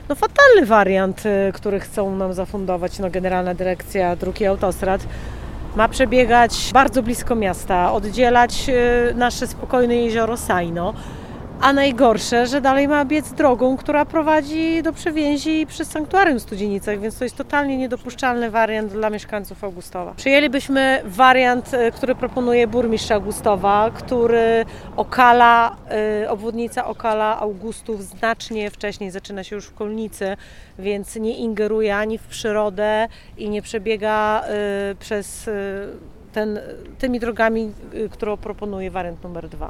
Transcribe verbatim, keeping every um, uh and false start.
No fatalny wariant, który chcą nam zafundować no, Generalna Dyrekcja Dróg i Autostrad. Ma przebiegać bardzo blisko miasta, oddzielać nasze spokojne jezioro Sajno, a najgorsze, że dalej ma biec drogą, która prowadzi do przewiezi przez sanktuarium w Studzienicach, więc to jest totalnie niedopuszczalny wariant dla mieszkańców Augustowa. Przyjęlibyśmy wariant, który proponuje burmistrz Augustowa, który okala, obwodnica okala Augustów znacznie wcześniej, zaczyna się już w Kolnicy, więc nie ingeruje ani w przyrodę i nie przebiega przez ten, tymi drogami, którą proponuje wariant numer dwa.